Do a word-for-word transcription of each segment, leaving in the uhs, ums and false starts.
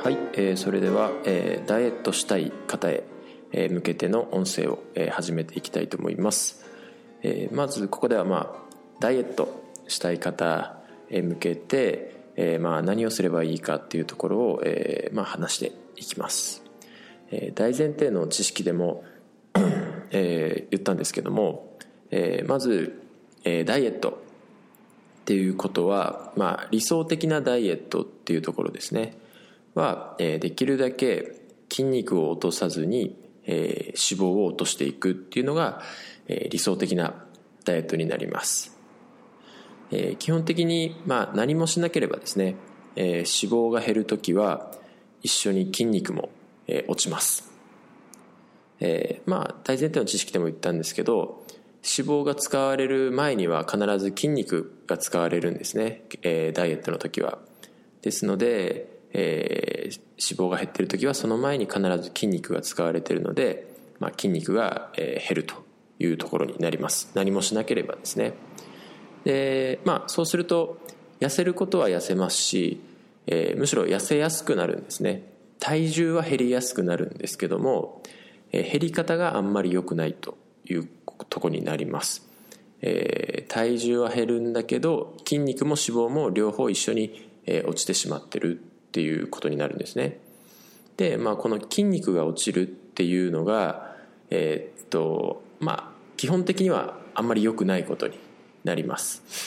はい、えー、それでは、えー、ダイエットしたい方へ、えー、向けての音声を、えー、始めていきたいと思います。えー、まずここでは、まあ、ダイエットしたい方へ向けて、えーまあ、何をすればいいかっていうところを、えーまあ、話していきます。えー、大前提の知識でも、えー、言ったんですけども、えー、まず、えー、ダイエットっていうことは、まあ、理想的なダイエットっていうところですねは、えー、できるだけ筋肉を落とさずに、えー、脂肪を落としていくっていうのが、えー、理想的なダイエットになります。えー、基本的に、まあ、何もしなければですね、えー、脂肪が減るときは一緒に筋肉も、えー、落ちます。えー、まあ大前提の知識でも言ったんですけど、脂肪が使われる前には必ず筋肉が使われるんですね、えー、ダイエットの時は。ですので、えー、脂肪が減っている時はその前に必ず筋肉が使われているので、まあ、筋肉が、えー、減るというところになります。何もしなければですね。で、まあ、そうすると痩せることは痩せますし、えー、むしろ痩せやすくなるんですね。体重は減りやすくなるんですけども、えー、減り方があんまり良くないというところになります。えー、体重は減るんだけど筋肉も脂肪も両方一緒に、えー、落ちてしまってるっていうことになるんですね。で、まあ、この筋肉が落ちるっていうのが、えー、っとまあ基本的にはあんまり良くないことになります。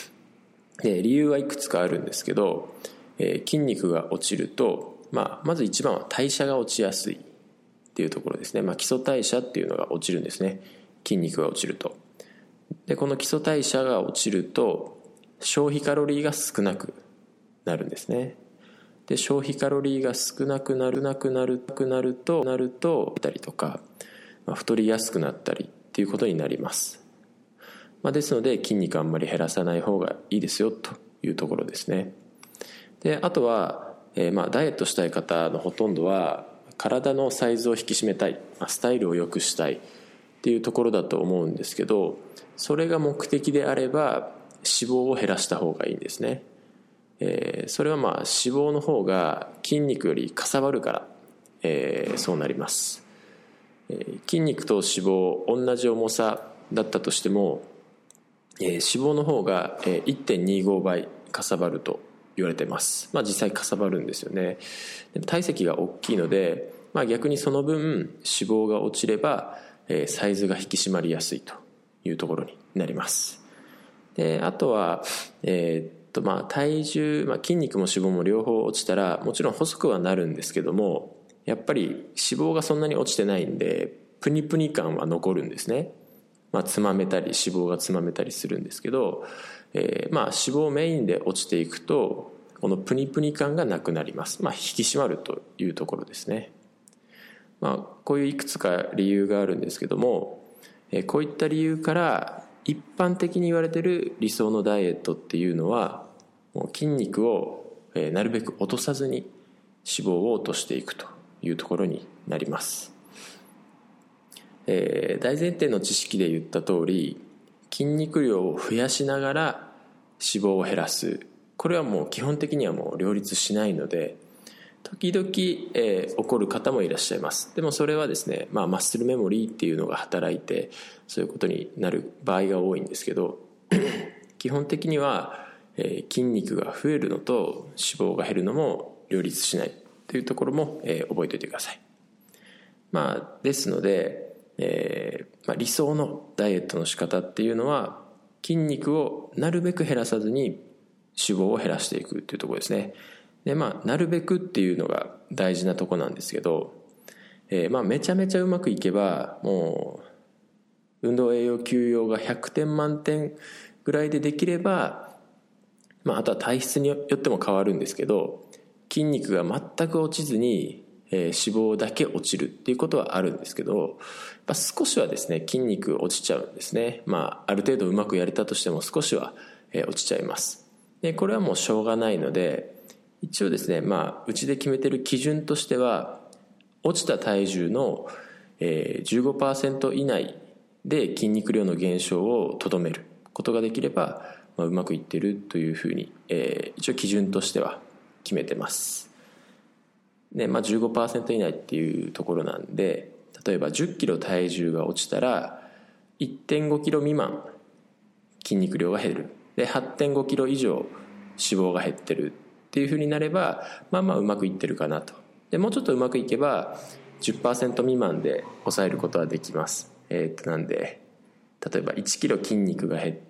で、理由はいくつかあるんですけど、えー、筋肉が落ちると、まあ、まず一番は代謝が落ちやすいっていうところですね。まあ、基礎代謝っていうのが落ちるんですね、筋肉が落ちると。で、この基礎代謝が落ちると消費カロリーが少なくなるんですね。で、消費カロリーが少なくなるなくなるなくなるとなるとたりとか、まあ、太りやすくなったりっていうことになります。まあ、ですので筋肉あんまり減らさない方がいいですよというところですね。で、あとは、えー、まあダイエットしたい方のほとんどは体のサイズを引き締めたい、まあ、スタイルを良くしたいっていうところだと思うんですけど、それが目的であれば脂肪を減らした方がいいんですね。えー、それはまあ脂肪の方が筋肉よりかさばるから、えー、そうなります。えー、筋肉と脂肪同じ重さだったとしても、えー、脂肪の方が いってんにじゅうご 倍かさばると言われてます。まあ実際かさばるんですよね。でも体積が大きいので、まあ、逆にその分脂肪が落ちれば、えー、サイズが引き締まりやすいというところになります。で、あとは、えー、っとまあ体重、まあ、筋肉も脂肪も両方落ちたらもちろん細くはなるんですけども、やっぱり脂肪がそんなに落ちてないんでプニプニ感は残るんですね。まあ、つまめたり脂肪がつまめたりするんですけど、えー、まあ脂肪メインで落ちていくとこのプニプニ感がなくなります。まあ引き締まるというところですね。まあこういういくつか理由があるんですけども、えー、こういった理由から一般的に言われている理想のダイエットっていうのは、もう筋肉を、えー、なるべく落とさずに脂肪を落としていくというところになります。えー、大前提の知識で言った通り、筋肉量を増やしながら脂肪を減らす、これはもう基本的にはもう両立しないので、時々、えー、起こる方もいらっしゃいます。でもそれはですね、まあ、マッスルメモリーっていうのが働いてそういうことになる場合が多いんですけど基本的には、えー、筋肉が増えるのと脂肪が減るのも両立しないというところも、えー、覚えておいてください。まあ、ですのでえーまあ、理想のダイエットの仕方っていうのは筋肉をなるべく減らさずに脂肪を減らしていくっていうところですね。で、まあ、なるべくっていうのが大事なとこなんですけど、えーまあ、めちゃめちゃうまくいけばもう運動栄養休養がひゃくてん満点ぐらいでできれば、まあ、あとは体質によっても変わるんですけど、筋肉が全く落ちずにえー、脂肪だけ落ちるっていうことはあるんですけど、まあ、少しはですね筋肉落ちちゃうんですね。まあ、ある程度うまくやれたとしても少しは、えー、落ちちゃいます。で、これはもうしょうがないので、一応ですね、まあ、うちで決めてる基準としては落ちた体重の、えー、じゅうごパーセント 以内で筋肉量の減少をとどめることができれば、まあ、うまくいってるというふうに、えー、一応基準としては決めてます。 で、まあ、じゅうごパーセント 以内っていうところなんで、例えばじゅっキロ体重が落ちたら いってんごキロ未満筋肉量が減る。で はってんごキロ以上脂肪が減ってるっていうふうになれば、まあまあうまくいってるかなと。でもうちょっとうまくいけば じゅっパーセント 未満で抑えることはできます。えー、っとなんで例えばいちキロ筋肉が減って、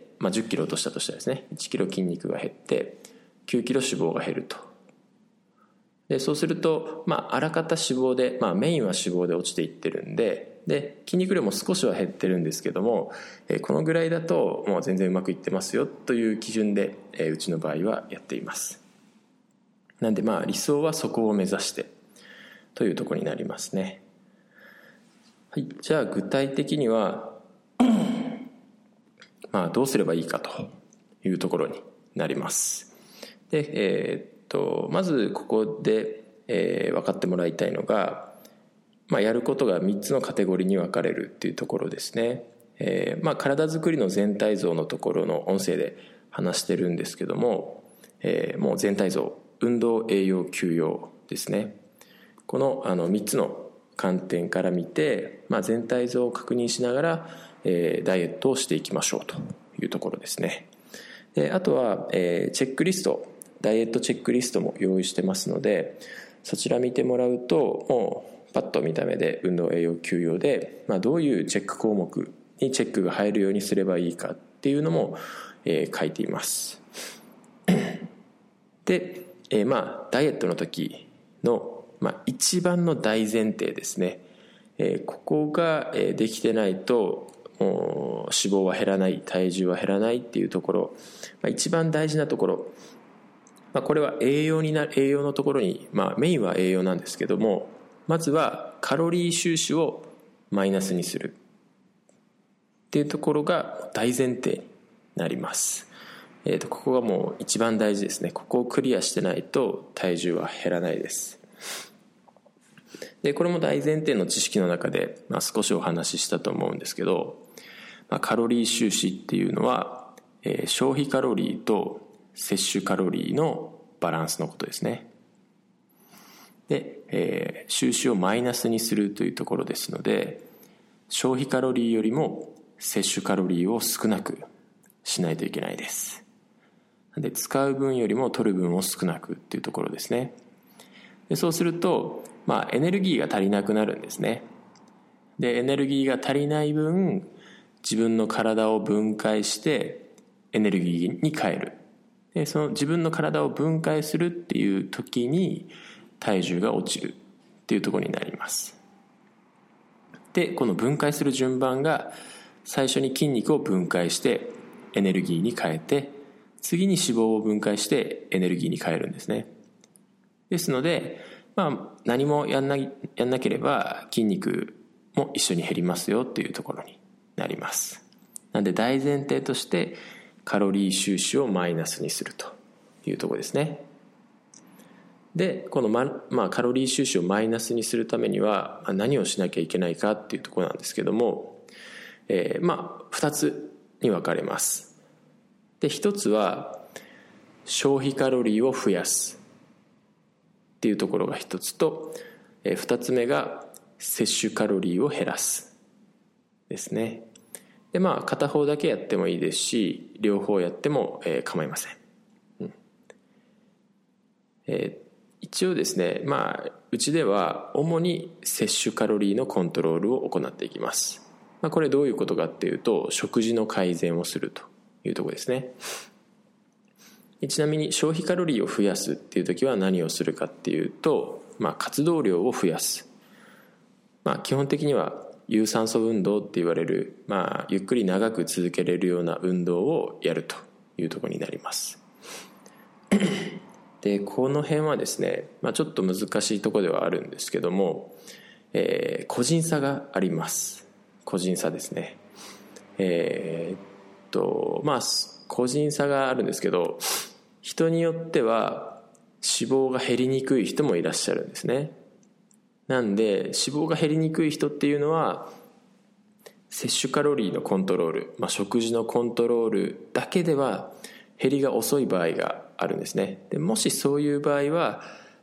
まあ、じゅっキロ落としたとしたらですね、いちキロ筋肉が減ってきゅうキロ脂肪が減ると。でそうすると、まあ、あらかた脂肪で、まあ、メインは脂肪で落ちていってるんで、で筋肉量も少しは減ってるんですけども、えー、このぐらいだともう全然うまくいってますよという基準で、えー、うちの場合はやっています。なんでまあ理想はそこを目指してというところになりますね。はい、じゃあ具体的にはまあどうすればいいかというところになります。で、えー、っとまずここで、えー、分かってもらいたいのが、まあ、やることがみっつのカテゴリーに分かれるっていうところですね。えーまあ、体づくりの全体像のところの音声で話してるんですけども、えー、もう全体像、運動、栄養、休養ですね。この、あのみっつの観点から見て、まあ、全体像を確認しながら、えー、ダイエットをしていきましょうというところですね。であとは、えー、チェックリスト、ダイエットチェックリストも用意してますので、そちら見てもらうと、もうパッと見た目で運動、栄養、休養で、まあ、どういうチェック項目にチェックが入るようにすればいいかっていうのも、えー、書いています。で、えー、まあダイエットの時の、まあ、一番の大前提ですね、えー、ここが、えー、できてないともう脂肪は減らない、体重は減らないっていうところ、まあ、一番大事なところ、まあ、これは栄養にな栄養のところに、まあ、メインは栄養なんですけども、まずはカロリー収支をマイナスにするっていうところが大前提になります。えーと、ここがもう一番大事ですね。ここをクリアしてないと体重は減らないです。でこれも大前提の知識の中で、まあ、少しお話ししたと思うんですけど、まあ、カロリー収支っていうのは、えー、消費カロリーと摂取カロリーのバランスのことですね。で、えー、収支をマイナスにするというところですので、消費カロリーよりも摂取カロリーを少なくしないといけないです。で使う分よりも取る分を少なくっていうところですね。でそうすると、まあ、エネルギーが足りなくなるんですね。でエネルギーが足りない分、自分の体を分解してエネルギーに変える。でその自分の体を分解するっていう時に体重が落ちるっていうところになります。でこの分解する順番が、最初に筋肉を分解してエネルギーに変えて、次に脂肪を分解してエネルギーに変えるんですね。ですので、まあ、何もやんな、やんなければ筋肉も一緒に減りますよっていうところになります。なんで大前提としてカロリー収支をマイナスにするというところですね。でこの、ままあ、カロリー収支をマイナスにするためには何をしなきゃいけないかっていうところなんですけども、えー、まあふたつに分かれます。でひとつは消費カロリーを増やすっていうところがひとつと、えー、ふたつめが摂取カロリーを減らすですね。でまあ片方だけやってもいいですし、両方やっても、えー、構いません。うんえー一応ですね、まあ、うちでは主に摂取カロリーのコントロールを行っていきます。まあ、これどういうことかっていうと、食事の改善をするというところですね。ちなみに消費カロリーを増やすっていう時は何をするかっていうと、まあ、活動量を増やす。まあ、基本的には有酸素運動って言われる、まあ、ゆっくり長く続けれるような運動をやるというところになります。でこの辺はですね、まあ、ちょっと難しいところではあるんですけども、えー、個人差があります。個人差ですね。えー、っとまあ個人差があるんですけど、人によっては脂肪が減りにくい人もいらっしゃるんですね。なんで脂肪が減りにくい人っていうのは摂取カロリーのコントロール、まあ、食事のコントロールだけでは減りが遅い場合があるんですね。でもしそういう場合は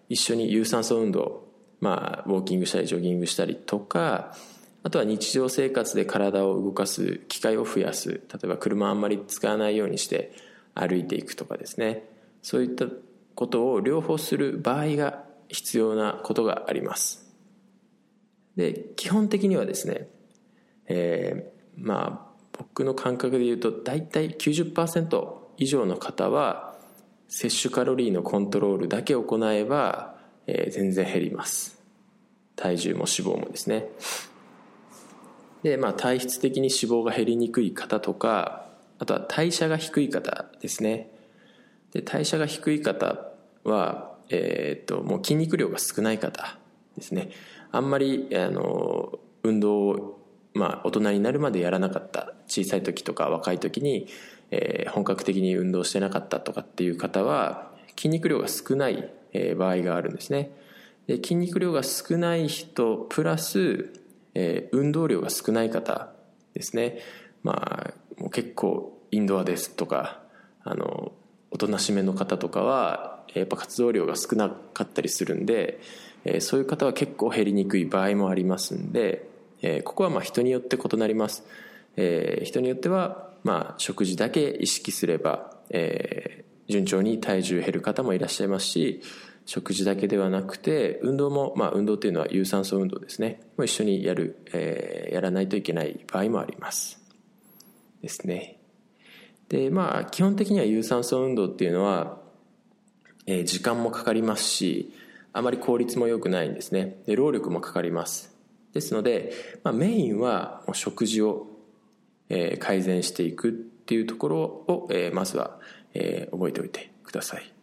一緒に有酸素運動、まあ、ウォーキングしたりジョギングしたりとか、あとは日常生活で体を動かす機会を増やす、例えば車あんまり使わないようにして歩いていくとかですね、そういったことを両方する場合が必要なことがあります。で、基本的にはですね、えー、まあ僕の感覚で言うとだいたい きゅうじゅっパーセント 以上の方は摂取カロリーのコントロールだけ行えば、えー、全然減ります。体重も脂肪もですね。で、まあ、体質的に脂肪が減りにくい方とか、あとは代謝が低い方ですね。で、代謝が低い方は、えー、っともう筋肉量が少ない方ですね。あんまりあの運動を、まあ、大人になるまでやらなかった、小さい時とか若い時に、えー、本格的に運動してなかったとかっていう方は筋肉量が少ない、えー、場合があるんですね。で、筋肉量が少ない人プラスえー、運動量が少ない方ですね。まあもう結構インドアですとか、あのおとなしめの方とかはやっぱ活動量が少なかったりするんで、えー、そういう方は結構減りにくい場合もありますんで、えー、ここはまあ人によって異なります。えー、人によってはまあ食事だけ意識すれば、えー、順調に体重減る方もいらっしゃいますし、食事だけではなくて運動も、まあ運動っていうのは有酸素運動ですね、もう一緒にやる、えー、やらないといけない場合もありますですね。で、まあ基本的には有酸素運動っていうのは、えー、時間もかかりますし、あまり効率も良くないんですね。で、労力もかかります。ですので、まあ、メインはもう食事を、えー、改善していくっていうところを、えー、まずは、えー、覚えておいてください。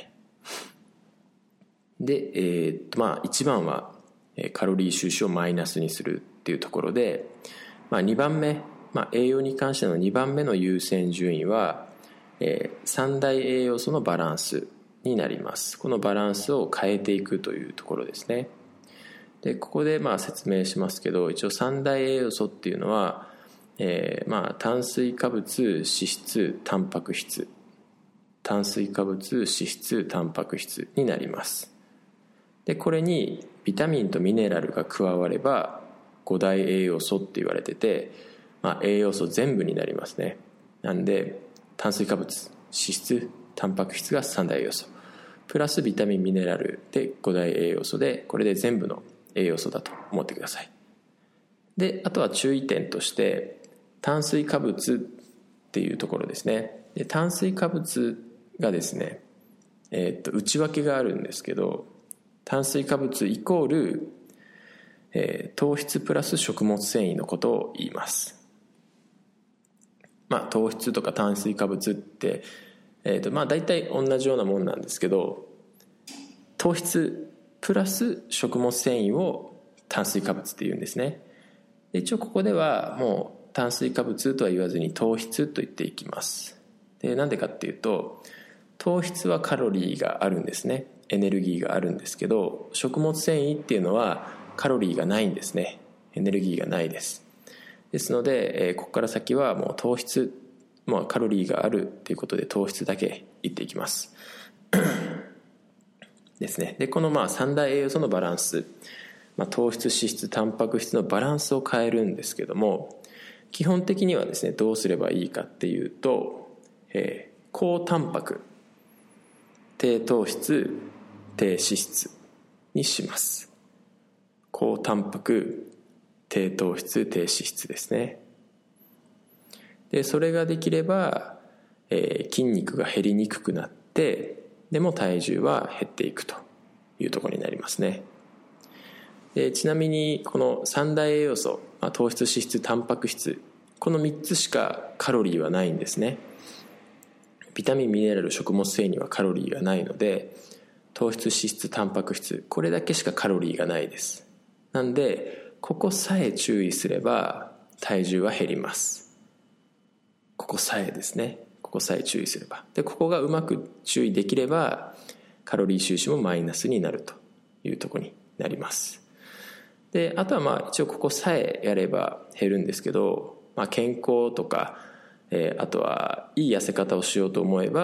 で、えー、っとまあいちばんはカロリー収支をマイナスにするっていうところで、まあ、にばんめ、まあ、栄養に関してのにばんめの優先順位は、えー、三大栄養素のバランスになります。このバランスを変えていくというところですね。で、ここでまあ説明しますけど、一応三大栄養素っていうのは、えー、まあ炭水化物、脂質、タンパク質、炭水化物、脂質、タンパク質になります。で、これにビタミンとミネラルが加わればご大栄養素って言われてて、まあ、栄養素全部になりますね。なんで炭水化物、脂質、タンパク質が三大栄養素プラスビタミンミネラルでご大栄養素で、これで全部の栄養素だと思ってください。で、あとは注意点として炭水化物っていうところですね。で、炭水化物がですね、えー、っと内訳があるんですけど、炭水化物イコール、えー、糖質プラス食物繊維のことを言います。まあ糖質とか炭水化物って、えーとまあ、大体同じようなもんなんですけど、糖質プラス食物繊維を炭水化物っていうんですね。で、一応ここではもう炭水化物とは言わずに糖質と言っていきます。で、なんでかっていうと、糖質はカロリーがあるんですね。エネルギーがあるんですけど、食物繊維っていうのはカロリーがないんですね。エネルギーがないです。ですので、えー、ここから先はもう糖質、まあ、カロリーがあるっていうことで糖質だけ言っていきますですね。で、このまあ三大栄養素のバランス、まあ、糖質、脂質、タンパク質のバランスを変えるんですけども、基本的にはですね、どうすればいいかっていうと、えー、高タンパク、低糖質、低脂質にします。高タンパク、低糖質、低脂質ですね。で、それができれば、えー、筋肉が減りにくくなって、でも体重は減っていくというところになりますね。で、ちなみにこの三大栄養素、まあ、糖質、脂質、タンパク質、このみっつしかカロリーはないんですね。ビタミン、ミネラル、食物繊維にはカロリーがないので、糖質、脂質、タンパク質、これだけしかカロリーがないです。なんでここさえ注意すれば体重は減ります。ここさえですね。ここさえ注意すれば。で、ここがうまく注意できればカロリー収支もマイナスになるというところになります。で、あとはまあ一応ここさえやれば減るんですけど、まあ、健康とか、えー、あとはいい痩せ方をしようと思えば、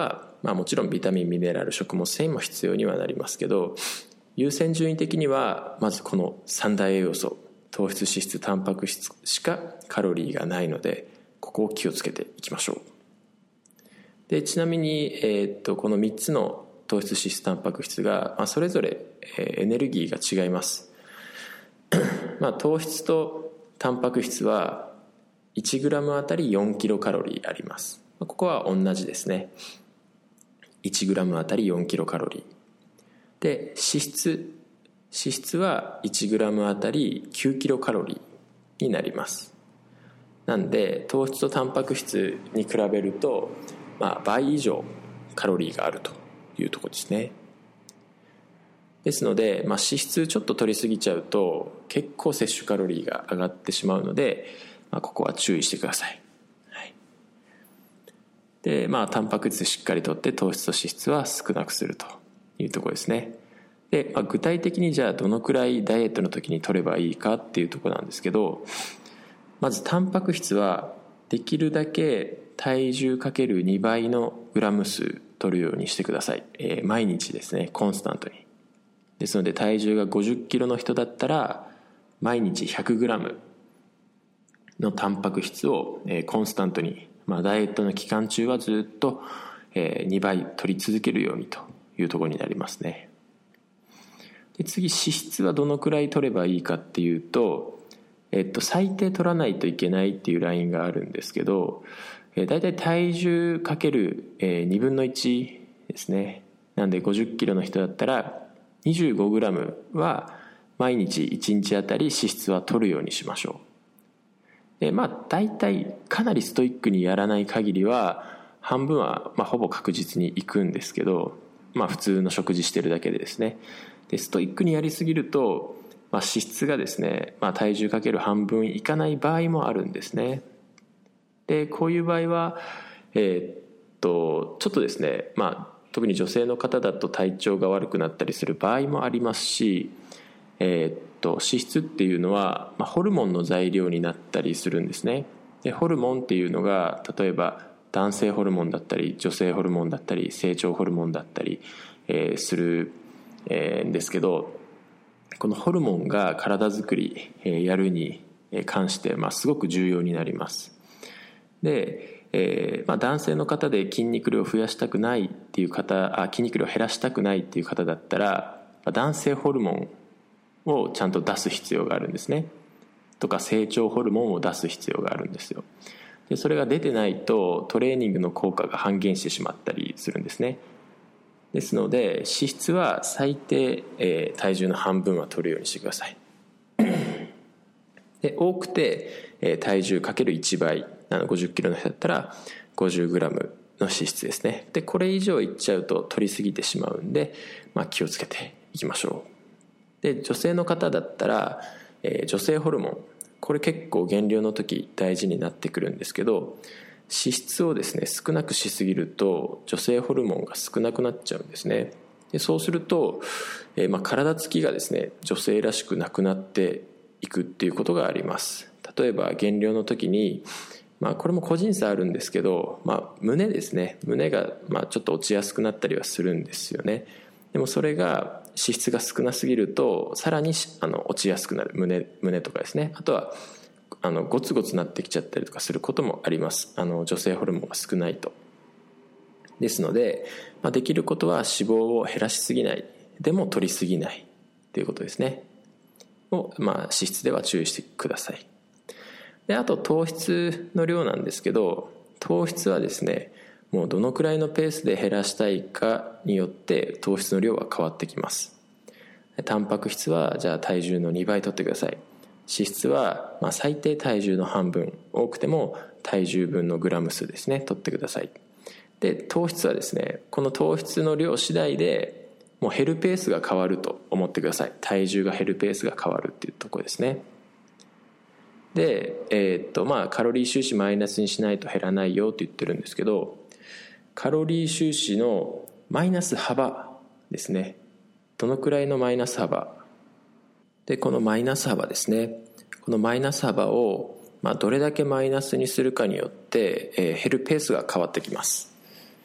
まあ、もちろんビタミンミネラル食物繊維も必要にはなりますけど、優先順位的にはまずこの三大栄養素、糖質脂質タンパク質しかカロリーがないので、ここを気をつけていきましょう。でちなみに、えー、っとこのみっつの糖質脂質タンパク質が、まあ、それぞれ、えー、エネルギーが違いますまあ、糖質とタンパク質はいちグラムあたりよんキロカロリーあります。ここは同じですね。いちグラムあたりよんキロカロリーで、脂質脂質はいちグラムあたりきゅうキロカロリーになります。なんで糖質とタンパク質に比べると、まあ、倍以上カロリーがあるというところですね。ですので、まあ、脂質ちょっと取りすぎちゃうと結構摂取カロリーが上がってしまうので、まあ、ここは注意してください。はい、でまあタンパク質しっかりとって糖質と脂質は少なくするというところですね。で、まあ、具体的にじゃあどのくらいダイエットの時に取ればいいかっていうところなんですけど、まずタンパク質はできるだけ体重かけるにばいのグラム数取るようにしてください。えー、毎日ですね、コンスタントに。ですので体重がごじゅっキロの人だったら毎日ひゃくグラムのタンパク質を、えー、コンスタントに、まあ、ダイエットの期間中はずっと、えー、にばい取り続けるようにというところになりますね。で次、脂質はどのくらい取ればいいかっていうと、えっと、最低取らないといけないっていうラインがあるんですけど、えー、だいたい体重かける、えー、にぶんのいちですね。なんでごじゅっキロの人だったらにじゅうごグラムは毎日いちにちあたり脂質は取るようにしましょう。でまあ大体かなりストイックにやらない限りは半分は、まあ、ほぼ確実にいくんですけど、まあ普通の食事してるだけでですね。でストイックにやりすぎると、まあ、脂質がですね、まあ、体重かける半分いかない場合もあるんですね。でこういう場合はえー、っとちょっとですね、まあ特に女性の方だと体調が悪くなったりする場合もありますし、えー、っと脂質っていうのは、まあ、ホルモンの材料になったりするんですね。でホルモンっていうのが例えば男性ホルモンだったり女性ホルモンだったり成長ホルモンだったり、えー、する、えー、んですけど、このホルモンが体づくり、えー、やるに関して、まあ、すごく重要になります。でえーまあ、男性の方で筋肉量を増やしたくないっていう方、あ筋肉量を減らしたくないっていう方だったら、男性ホルモンをちゃんと出す必要があるんですね。とか成長ホルモンを出す必要があるんですよ。でそれが出てないとトレーニングの効果が半減してしまったりするんですね。ですので脂質は最低、えー、体重の半分は取るようにしてください。で多くて、えー、体重かけるいちばい、ごじゅっキロの人だったらごじゅうグラムの脂質ですね。でこれ以上いっちゃうと取りすぎてしまうんで、まあ、気をつけていきましょう。で女性の方だったら、えー、女性ホルモン、これ結構減量の時大事になってくるんですけど、脂質をですね少なくしすぎると女性ホルモンが少なくなっちゃうんですね。でそうすると、えーまあ、体つきがですね女性らしくなくなっていくっていうことがあります。例えば減量の時に、まあ、これも個人差あるんですけど、まあ、胸ですね胸がまあちょっと落ちやすくなったりはするんですよね。でもそれが脂質が少なすぎるとさらにあの落ちやすくなる 胸, 胸とかですね。あとはあのゴツゴツなってきちゃったりとかすることもあります。あの女性ホルモンが少ないと。ですので、まあ、できることは脂肪を減らしすぎない、でも取りすぎないということですねを、まあ、脂質では注意してください。であと糖質の量なんですけど、糖質はですねもうどのくらいのペースで減らしたいかによって糖質の量は変わってきます。タンパク質はじゃあ体重のにばい取ってください。脂質はまあ最低体重の半分、多くても体重分のグラム数ですね取ってください。で糖質はですねこの糖質の量次第でもう減るペースが変わると思ってください。体重が減るペースが変わるっていうところですね。で、えーっとまあ、カロリー収支マイナスにしないと減らないよって言ってるんですけど、カロリー収支のマイナス幅ですね、どのくらいのマイナス幅で、このマイナス幅ですね、このマイナス幅を、まあ、どれだけマイナスにするかによって、えー、減るペースが変わってきます。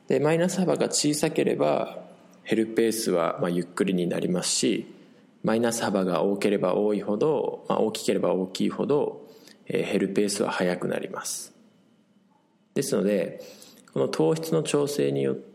でマイナス幅が小さければ減るペースはまあゆっくりになりますし、マイナス幅が多ければ多いほど、まあ、大きければ大きいほど、えー、減るペースは速くなります。ですのでこの糖質の調整によって、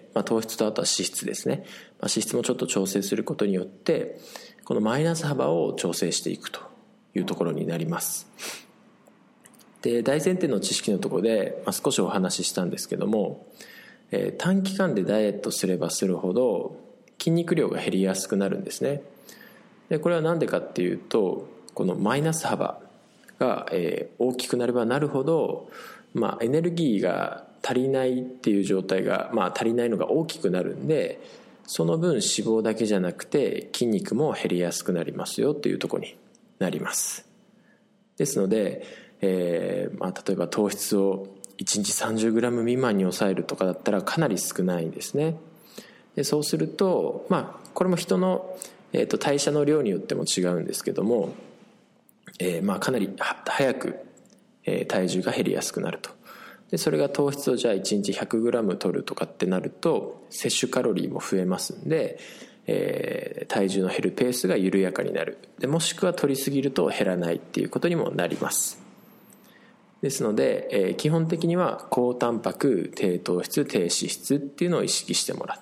まあ、糖質とあとは脂質ですね、まあ、脂質もちょっと調整することによってこのマイナス幅を調整していくというところになります。で大前提の知識のところで、まあ、少しお話ししたんですけども、えー、短期間でダイエットすればするほど筋肉量が減りやすくなるんですね。でこれは何でかっていうと、このマイナス幅が、えー、大きくなればなるほど、まあ、エネルギーが足りないっていう状態が、まあ、足りないのが大きくなるんで、その分脂肪だけじゃなくて筋肉も減りやすくなりますよというところになります。ですので、えーまあ、例えば糖質をいちにち さんじゅうグラム 未満に抑えるとかだったらかなり少ないんですね。でそうすると、まあ、これも人の、えー、と代謝の量によっても違うんですけども、えーまあ、かなり早く、えー、体重が減りやすくなると。でそれが糖質をじゃあいちにち ひゃくグラム 取るとかってなると摂取カロリーも増えますんで、えー、体重の減るペースが緩やかになる。でもしくは取りすぎると減らないっていうことにもなります。ですので、えー、基本的には高タンパク低糖質低脂質っていうのを意識してもらって、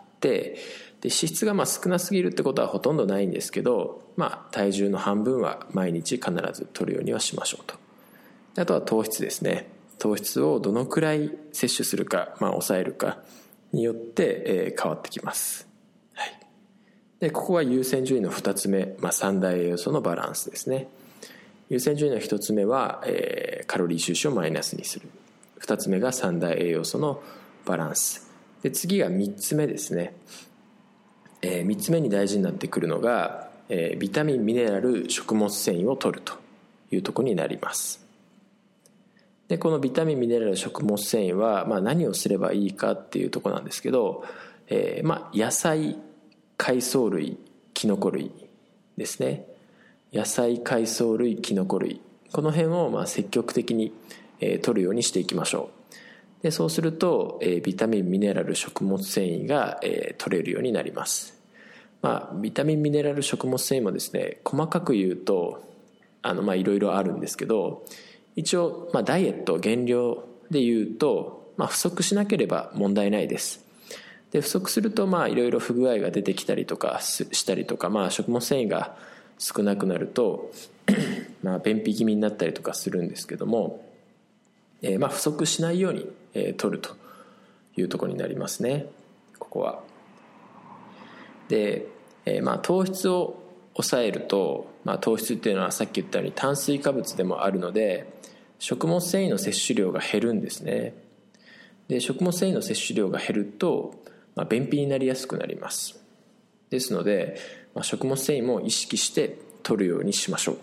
で脂質がまあ少なすぎるってことはほとんどないんですけど、まあ、体重の半分は毎日必ず取るようにはしましょうと。であとは糖質ですね。糖質をどのくらい摂取するか、まあ、抑えるかによって、えー、変わってきます、はい、でここが優先順位のふたつめ、まあ、三大栄養素のバランスですね。優先順位のひとつめは、えー、カロリー収支をマイナスにする。ふたつめが三大栄養素のバランスで、次がみっつめですね、えー、みっつめに大事になってくるのが、えー、ビタミンミネラル食物繊維を摂るというところになります。でこのビタミンミネラル食物繊維は、まあ、何をすればいいかっていうところなんですけど、えーまあ、野菜海藻類キノコ類ですね。野菜海藻類キノコ類、この辺をまあ積極的に、えー、取るようにしていきましょう。でそうすると、えー、ビタミンミネラル食物繊維が、えー、取れるようになります。まあ、ビタミンミネラル食物繊維もですね、細かく言うとあのまあいろいろあるんですけど、一応、まあ、ダイエット減量でいうと、まあ、不足しなければ問題ないです。で不足するとまあいろいろ不具合が出てきたりとかしたりとか、まあ、食物繊維が少なくなるとまあ便秘気味になったりとかするんですけども、えー、まあ不足しないように、えー、取るというところになりますね、ここは。で、えー、まあ糖質を抑えると、まあ、糖質っていうのはさっき言ったように炭水化物でもあるので食物繊維の摂取量が減るんですね。で食物繊維の摂取量が減ると、まあ、便秘になりやすくなります。ですので、まあ、食物繊維も意識して摂るようにしましょう。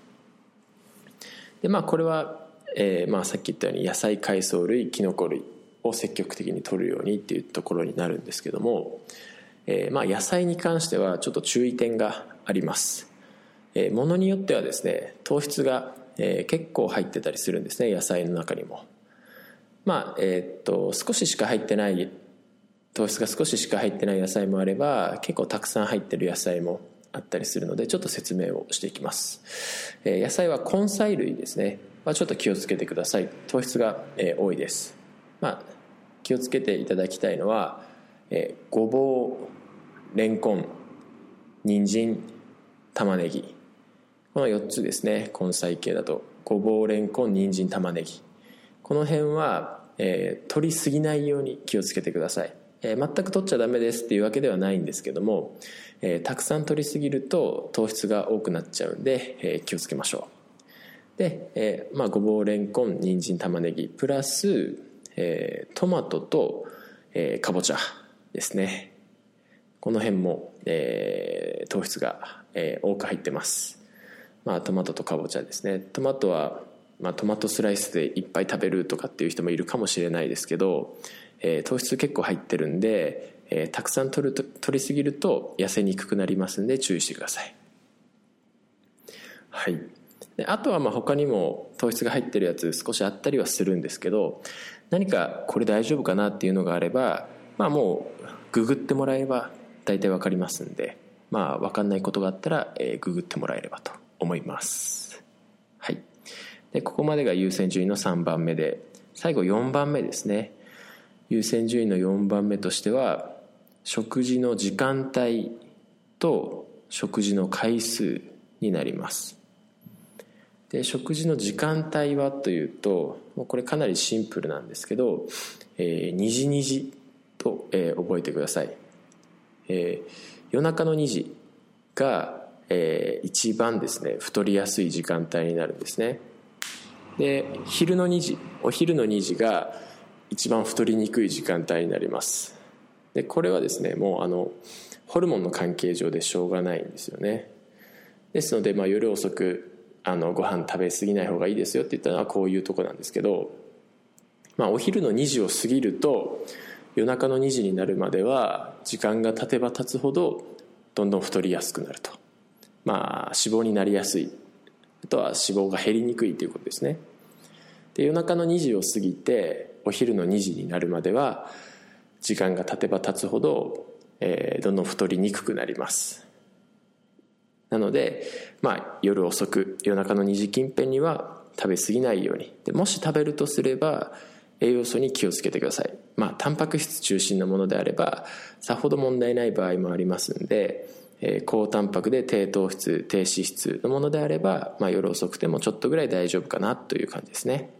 でまあこれは、えーまあ、さっき言ったように野菜海藻類キノコ類を積極的に摂るようにっていうところになるんですけども、えーまあ、野菜に関してはちょっと注意点があります。えー、ものによってはですね糖質が、えー、結構入ってたりするんですね、野菜の中にも。まあえー、っと少ししか入ってない糖質が少ししか入ってない野菜もあれば結構たくさん入ってる野菜もあったりするのでちょっと説明をしていきます。えー、野菜は根菜類ですねはちょっと気をつけてください。糖質が、えー、多いです。まあ気をつけていただきたいのは、えー、ごぼうレンコン人参玉ねぎ、このよっつですね。根菜系だとごぼうレンコン人参玉ねぎ、この辺は、えー、取りすぎないように気をつけてください。えー、全く取っちゃダメですっていうわけではないんですけども、えー、たくさん取りすぎると糖質が多くなっちゃうんで、えー、気をつけましょう。で、えーまあ、ごぼうレンコン人参玉ねぎプラス、えー、トマトと、えー、かぼちゃですね。この辺も、えー、糖質が、えー、多く入ってます。まあ、トマトとかぼちゃですね。トマトは、まあ、トマトスライスでいっぱい食べるとかっていう人もいるかもしれないですけど、えー、糖質結構入ってるんで、えー、たくさん取ると取りすぎると痩せにくくなりますんで注意してください。はい。であとはまあ他にも糖質が入ってるやつ少しあったりはするんですけど、何かこれ大丈夫かなっていうのがあれば、 まあもうググってもらえれば大体わかりますんで、まあ分かんないことがあったら、えー、ググってもらえればと思います。はい。でここまでが優先順位のさんばんめで、最後よんばんめですね。優先順位のよんばんめとしては、食事の時間帯と食事の回数になります。で食事の時間帯はというと、もうこれかなりシンプルなんですけど、えー、にじにじと、えー、覚えてください。えー、夜中のにじが、えー、一番ですね太りやすい時間帯になるんですね。で昼のにじ、お昼のにじが一番太りにくい時間帯になります。でこれはですね、もうあのホルモンの関係上でしょうがないんですよね。ですので、まあ、夜遅くあのご飯食べ過ぎない方がいいですよって言ったのはこういうとこなんですけど、まあ、お昼のにじを過ぎると夜中のにじになるまでは時間が経てば経つほどどんどん太りやすくなると、まあ脂肪になりやすい、あとは脂肪が減りにくいということですね。で夜中のにじを過ぎてお昼のにじになるまでは時間が経てば経つほど、えー、どんどん太りにくくなります。なので、まあ、夜遅く夜中のにじ近辺には食べ過ぎないように。でもし食べるとすれば栄養素に気をつけてください。まあタンパク質中心のものであればさほど問題ない場合もありますんで、えー、高タンパクで低糖質低脂質のものであれば、まあ、夜遅くてもちょっとぐらい大丈夫かなという感じですね。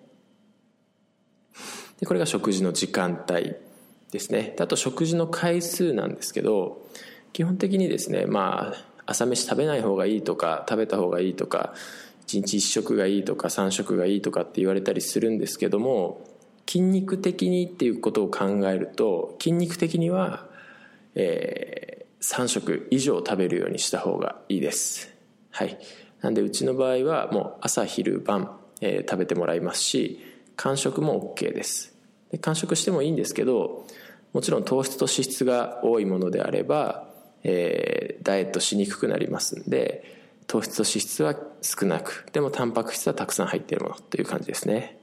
でこれが食事の時間帯ですね。あと食事の回数なんですけど、基本的にですね、まあ朝飯食べない方がいいとか食べた方がいいとかいちにちいっ食がいいとかさん食がいいとかって言われたりするんですけども、筋肉的にっていうことを考えると筋肉的には、えー、さん食以上食べるようにした方がいいです。はい。なんでうちの場合はもう朝昼晩、えー、食べてもらいますし、間食も OK です。で間食してもいいんですけど、もちろん糖質と脂質が多いものであればえー、ダイエットしにくくなりますんで、糖質と脂質は少なく、でもタンパク質はたくさん入っているものという感じですね。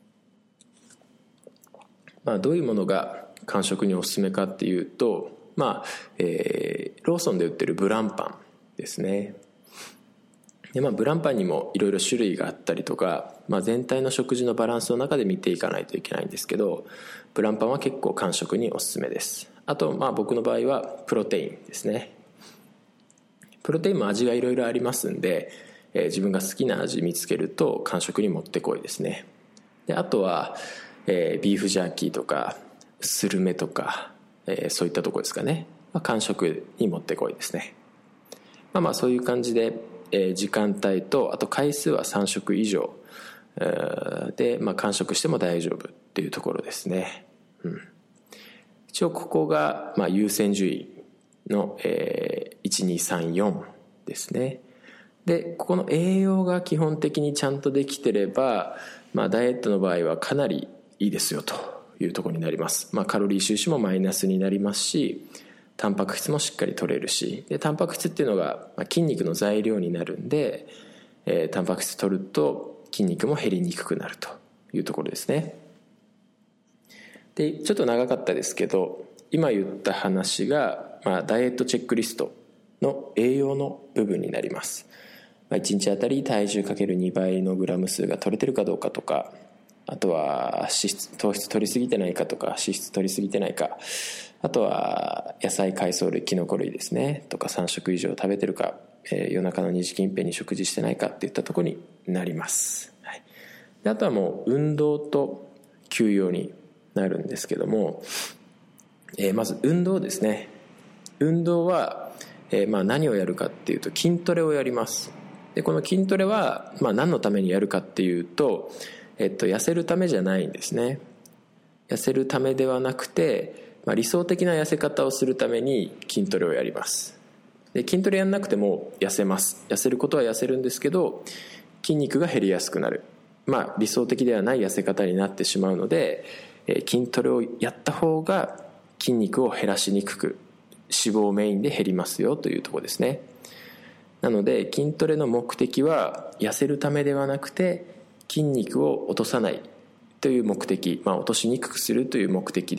まあ、どういうものが間食におすすめかっていうと、まあえー、ローソンで売ってるブランパンですね。で、まあ、ブランパンにもいろいろ種類があったりとか、まあ、全体の食事のバランスの中で見ていかないといけないんですけど、ブランパンは結構間食におすすめです。あと、まあ僕の場合はプロテインですね。プロテインも味がいろいろありますんで、えー、自分が好きな味見つけると間食にもってこいですね。であとは、えー、ビーフジャーキーとかスルメとか、えー、そういったところですかね、まあ、間食にもってこいですね。まあまあそういう感じで、えー、時間帯とあと回数はさん食以上、えー、で、まあ、間食しても大丈夫っていうところですね。うん一応ここがまあ優先順位の、えー、いちにさんよんですね。でここの栄養が基本的にちゃんとできてれば、まあ、ダイエットの場合はかなりいいですよというところになります。まあ、カロリー収支もマイナスになりますし、タンパク質もしっかり取れるし、でタンパク質っていうのが筋肉の材料になるんで、えー、タンパク質取ると筋肉も減りにくくなるというところですね。でちょっと長かったですけど、今言った話が、まあ、ダイエットチェックリストの栄養の部分になります。まあ、いちにちあたり体重 かけるに 倍のグラム数が取れてるかどうかとか、あとは脂質糖質取りすぎてないかとか、脂質取りすぎてないか、あとは野菜海藻類キノコ類ですねとかさん食以上食べてるか、えー、夜中のにじ近辺に食事してないかっていったところになります。はい、であとはもう運動と休養になるんですけども、えー、まず運動ですね。運動は、えーまあ、何をやるかっていうと筋トレをやります。でこの筋トレは、まあ、何のためにやるかっていうと、えっと、痩せるためじゃないんですね。痩せるためではなくて、まあ、理想的な痩せ方をするために筋トレをやります。で筋トレやんなくても痩せます。痩せることは痩せるんですけど、筋肉が減りやすくなる、まあ、理想的ではない痩せ方になってしまうので、筋トレをやった方が筋肉を減らしにくく、脂肪メインで減りますよというところですね。なので筋トレの目的は痩せるためではなくて、筋肉を落とさないという目的、まあ、落としにくくするという目的で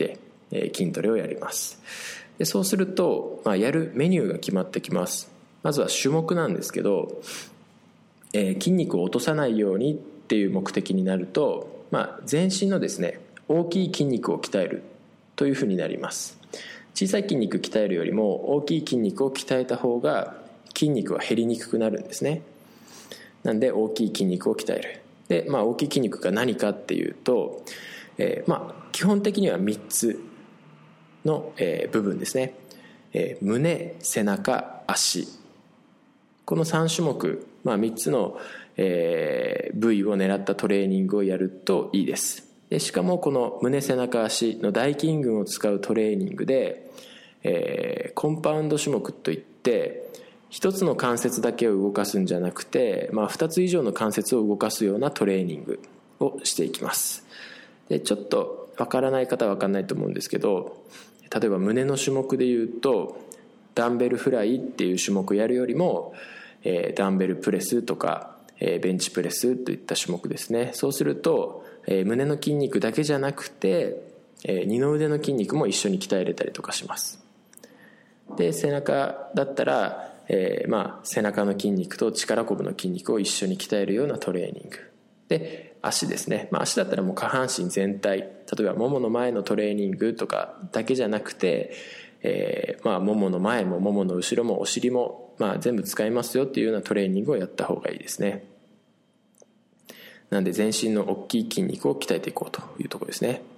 えー、筋トレをやります。でそうすると、まあ、やるメニューが決まってきます。まずは種目なんですけど、えー、筋肉を落とさないようにっていう目的になると、まあ、全身のですね大きい筋肉を鍛えるというふうになります。小さい筋肉鍛えるよりも大きい筋肉を鍛えた方が筋肉は減りにくくなるんですね。なんで大きい筋肉を鍛える。で、まあ、大きい筋肉が何かっていうと、えーまあ、基本的にはみっつの、えー、部分ですね、えー、胸、背中、足、このさん種目、まあ、みっつの、えー、部位を狙ったトレーニングをやるといいです。でしかもこの胸、背中、足の大筋群を使うトレーニングで、えー、コンパウンド種目といってひとつの関節だけを動かすんじゃなくて、まあ、ふたつ以上の関節を動かすようなトレーニングをしていきます。でちょっとわからない方はわからないと思うんですけど、例えば胸の種目でいうとダンベルフライっていう種目やるよりも、えー、ダンベルプレスとか、えー、ベンチプレスといった種目ですね。そうすると、えー、胸の筋肉だけじゃなくて、えー、二の腕の筋肉も一緒に鍛えれたりとかします。で背中だったら、えーまあ、背中の筋肉と力こぶの筋肉を一緒に鍛えるようなトレーニングで、足ですね、まあ、足だったらもう下半身全体、例えばももの前のトレーニングとかだけじゃなくて、えーまあ、ももの前もももの後ろもお尻も、まあ、全部使いますよっていうようなトレーニングをやった方がいいですね。なんで全身の大きい筋肉を鍛えていこうというところですね。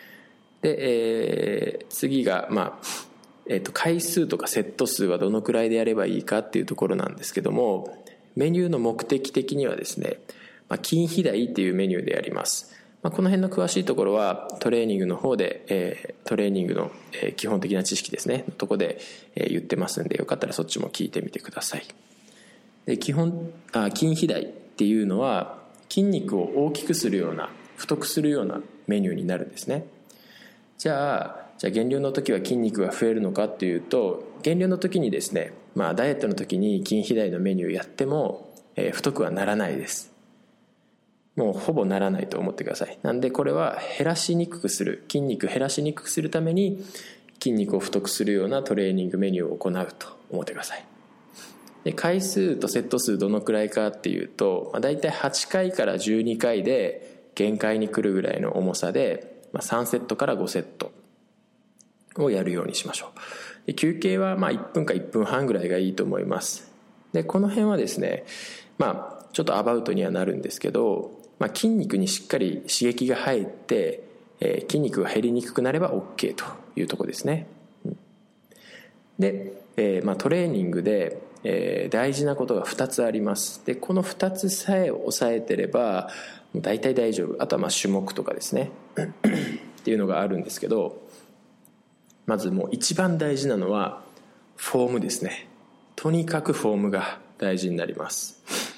で、えー、次が、まあえー、と回数とかセット数はどのくらいでやればいいかっていうところなんですけども、メニューの目的的にはですね、まあ、筋肥大っていうメニューでやります。まあ、この辺の詳しいところはトレーニングの方で、えー、トレーニングの、えー、基本的な知識ですねのとこで、えー、言ってますんで、よかったらそっちも聞いてみてください。で基本あ筋肥大っていうのは筋肉を大きくするような太くするようなメニューになるんですね。じゃあじゃあ減量の時は筋肉が増えるのかっていうと、減量の時にですね、まあ、ダイエットの時に筋肥大のメニューやっても、えー、太くはならないです。もうほぼならないと思ってください。なんでこれは減らしにくくする、筋肉減らしにくくするために筋肉を太くするようなトレーニングメニューを行うと思ってください。で回数とセット数どのくらいかっていうと、まあ、大体はちかいからじゅうにかいで限界に来るぐらいの重さで、まあ、さんセットからごセットをやるようにしましょう。で休憩はまあいっぷんかいっぷんはんぐらいがいいと思います。でこの辺はですね、まあちょっとアバウトにはなるんですけど、まあ、筋肉にしっかり刺激が入って、えー、筋肉が減りにくくなれば OK というところですね。で、えーまあ、トレーニングで、えー、大事なことがふたつあります。でこのふたつさえ押さえてればもう大体大丈夫。あとはまあ種目とかですねっていうのがあるんですけど、まずもう一番大事なのはフォームですね。とにかくフォームが大事になります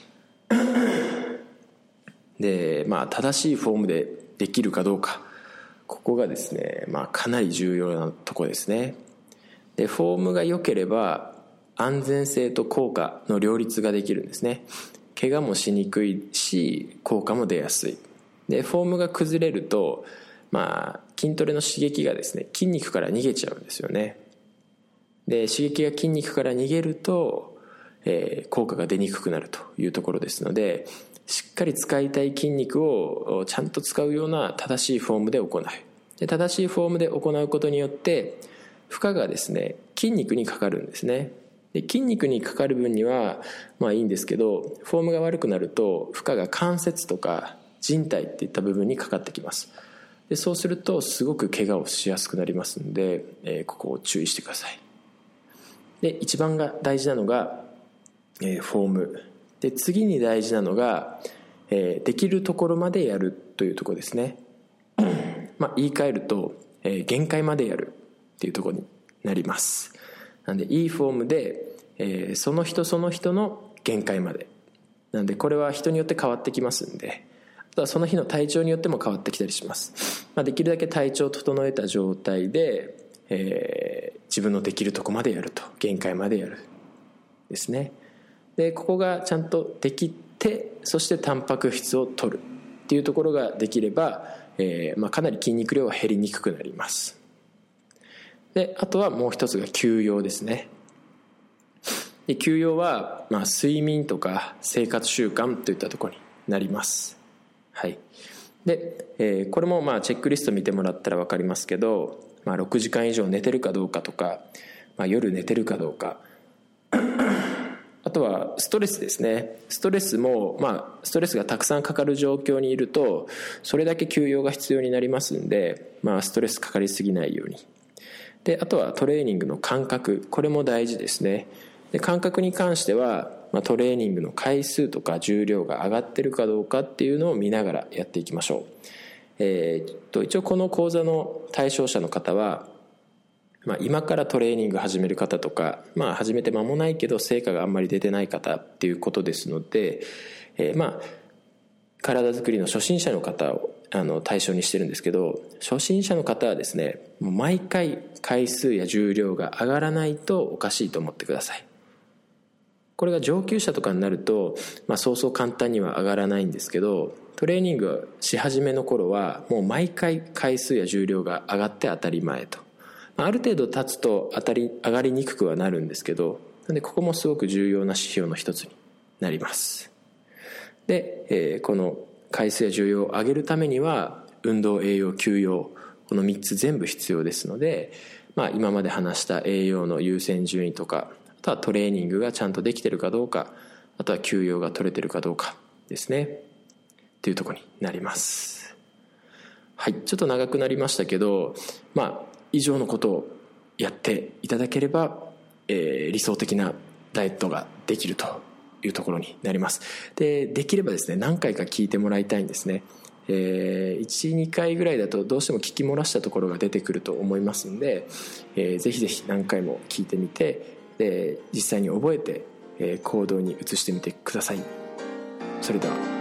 で、まあ、正しいフォームでできるかどうか、ここがですね、まあ、かなり重要なところですね。でフォームが良ければ安全性と効果の両立ができるんですね。怪我もしにくいし効果も出やすい。でフォームが崩れると、まあ、筋トレの刺激がですね筋肉から逃げちゃうんですよね。で刺激が筋肉から逃げると、えー、効果が出にくくなるというところですので、しっかり使いたい筋肉をちゃんと使うような正しいフォームで行う。で正しいフォームで行うことによって負荷がですね筋肉にかかるんですね。で筋肉にかかる分にはまあいいんですけど、フォームが悪くなると負荷が関節とか靭帯っていった部分にかかってきます。でそうするとすごく怪我をしやすくなりますので、えー、ここを注意してください。で一番が大事なのが、えー、フォームで、次に大事なのが、えー、できるところまでやるというところですねまあ言い換えると、えー、限界までやるっていうところになります。なんでいいフォームで、えー、その人その人の限界までなんで、これは人によって変わってきますんで、あとはその日の体調によっても変わってきたりします。まあ、できるだけ体調を整えた状態で、えー、自分のできるとこまでやると、限界までやるですね。でここがちゃんとできて、そしてタンパク質を取るっていうところができれば、えーまあ、かなり筋肉量は減りにくくなります。 であとはもう一つが休養ですね。で休養は、まあ、睡眠とか生活習慣といったところになります。はい。で、えー、これもまあチェックリスト見てもらったら分かりますけど、まあ、ろくじかん以上寝てるかどうかとか、まあ、夜寝てるかどうかあとはストレスですね。ストレスも、まあ、ストレスがたくさんかかる状況にいるとそれだけ休養が必要になりますんで、まあ、ストレスかかりすぎないように。であとはトレーニングの間隔、これも大事ですね。で間隔に関しては、まあ、トレーニングの回数とか重量が上がってるかどうかっていうのを見ながらやっていきましょう。えー、と一応この講座の対象者の方は、まあ、今からトレーニング始める方とか、まあ、始めて間もないけど成果があんまり出てない方っていうことですので、えー、まあ体作りの初心者の方をあの対象にしてるんですけど、初心者の方はですね、もう毎回回数や重量が上がらないとおかしいと思ってください。これが上級者とかになると、まあ、そうそう簡単には上がらないんですけど、トレーニングし始めの頃はもう毎回回数や重量が上がって当たり前と。ある程度経つと当たり上がりにくくはなるんですけど、なんでここもすごく重要な指標の一つになります。で、えー、この回数や重量を上げるためには運動、栄養、休養、このみっつ全部必要ですので、まあ、今まで話した栄養の優先順位とか、あとはトレーニングがちゃんとできてるかどうか、あとは休養が取れてるかどうかですねっていうところになります。はい、ちょっと長くなりましたけど、まあ以上のことをやっていただければ、えー、理想的なダイエットができるというところになります。で、できればですね、何回か聞いてもらいたいんですね。えー、いち、にかいぐらいだとどうしても聞き漏らしたところが出てくると思いますんで、えー、ぜひぜひ何回も聞いてみて、で実際に覚えて、えー、行動に移してみてください。それでは。